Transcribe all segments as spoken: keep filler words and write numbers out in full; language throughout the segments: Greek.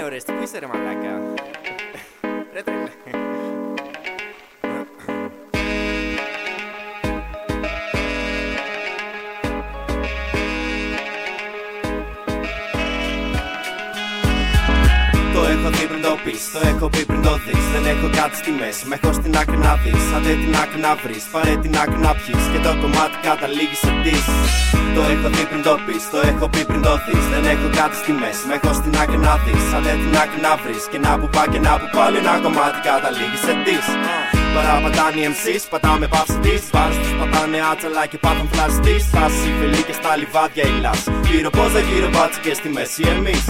Ωρέστη, πού είσαι ρε μαλάκα? Ρε τρελέ. Το έχω δει πριν το πεις, το έχω πει πριν το δεις. Δεν έχω κάτι στη μέση, με έχω στην άκρη να δεις. Άντε την άκρη να βρεις, πάρε την άκρη να πιεις. Και το κομμάτι καταλήγει σε τις. Το έχω δει πριν το πεις, το έχω πει πριν το δεις. Δεν έχω κάτι στη μέση, με έχω στην άκρη να δεις. Άντε την άκρη να βρεις, και να που πάει και να που πάλι ένα κομμάτι καταλήγει σε τις. Παραπατάνε οι εμ σις, πατάμε παύση της. Βάρος τους πατάνε άτσαλα και πάθαν φλάση της. Στάση φιλί και στα λιβάδια η λάση. Γύρω πόσα γύρω μπάτσι και στη μέση εμείς.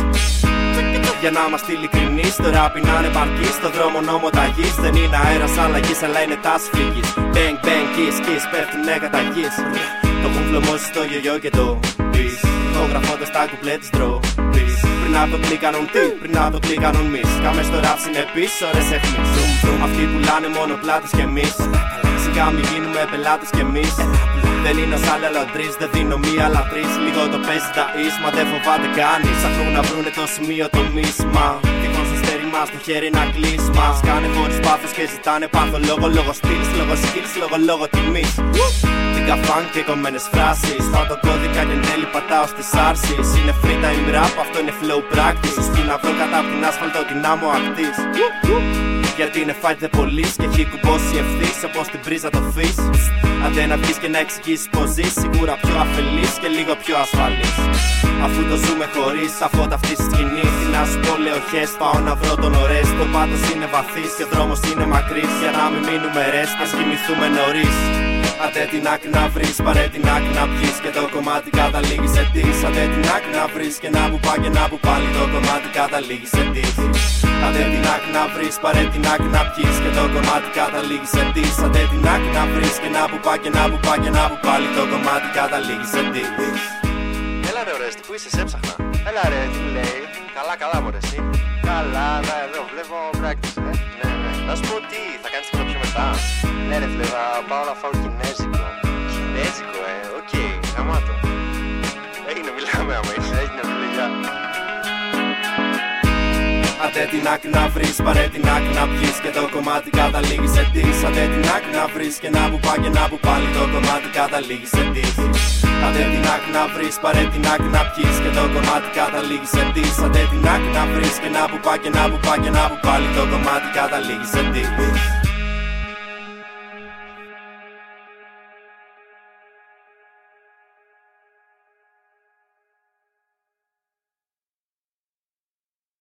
Για να είμαστε ειλικρινείς, το ράπ είναι ανεπαρκής. Στο δρόμο νόμο ταγής, δεν είναι αέρας αλλαγής, αλλά είναι τάση φύγης. Bang bang kiss kiss, πέφτουνε καταγής. Το έχουν φλωμώσει στο γιο και το πεις. Ηχογραφώντας τα κουπλέ της ντροπής. Πριν από το κλικ κάνουν τι, πριν από το κλικ κάνουν μυς. Κάμε στο ράπ συνεπείς, ώρες αιχμής. Αυτοί πουλάνε μόνο πλάτες κι εμείς. Σιγά μη γίνουμε πελάτες κι εμείς. Δεν είναι ως άλλα λατρείς, δεν δίνω μία αλλά τρεις. Λίγο το παίζει τα εις, μα δεν φοβάται κανείς. Αφού να βρούνε το σημείο το μίσμα. Τυχόν στο στέρι μας το χέρι να κλείσμα. Σκάνε χωρίς πάθος και ζητάνε πάθο. Λόγω λόγω στυλς, λόγω skills, λόγω λόγω τιμής. Λίγα φαν και κομμένες φράσεις. Πάω το κώδικα και εν τέλει πατάω στις άρσεις. Είναι free time rap, αυτό είναι flow practice. Που να βρω κατά απ' την άσφαλτο την άμμο ακτής. Γιατί είναι fight the police και έχει κουμπώσει ευθύς. Όπως την πρίζα το φύς. Αντέ να βγεις και να εξηγήσεις πως ζεις. Σίγουρα πιο αφελής και λίγο πιο ασφαλής. Αφού το ζούμε χωρίς αφότα αυτή τη σκηνή. Τι να σου πω λέω χες, πάω να βρω τον ωραίες. Το πάτος είναι βαθύς και ο δρόμος είναι μακρύς. Για να μην μείνουμε ρες, ας κοιμηθούμε νωρίς. Αντέ την άκρη να βρεις, πάρε την άκρη να πιεις. Και το κομμάτι καταλήγει σε τις. Αντέ την άκρη να βρεις και να που πάει και να που πάλι. Το κομμάτι καταλήγει σε τις. Αντέ την άκρη να βρεις, πάρε την άκρη να πιεις. Και το κομμάτι καταλήγει σε τις. Αντέ την άκρη να βρεις και να που πάει και να που πάει και να που πάλι. Το κομμάτι καταλήγει σε τις. Έλα ρε Ωρέστη, πού είσαι, σε έψαχνα. Έλα ρε, τι λέει. Καλά, καλά μωρέ εσύ. Καλά, να εδώ βλέπω practice, ε. Ναι, ναι. Να σου πω τι, θα κάνεις τίποτα πιο μετά. Ναι ρε φίλε, θα πάω να φάω κινέζικο. Κινέζικο, ε, οκ, okay, γαμάτο. Έγινε, μιλάμε άμα είσαι, έγινε φίλε, γεια. Αντέ την άκρη να βρεις, πάρε την άκρη να πιεις. Και το κομμάτι καταλήγει σε τις. Αντέ την άκρη να βρεις και να που πάει και να που πάλι. Το κομμάτι καταλήγει σε τις. Αντέ την άκρη να βρεις, πάρε την άκρη να πιεις. Και το κομμάτι καταλήγει σε τις. Αντέ την άκρη να βρεις και να που πάει και να που πάει και να που πάλι. Το κομμάτι καταλήγει σε τις.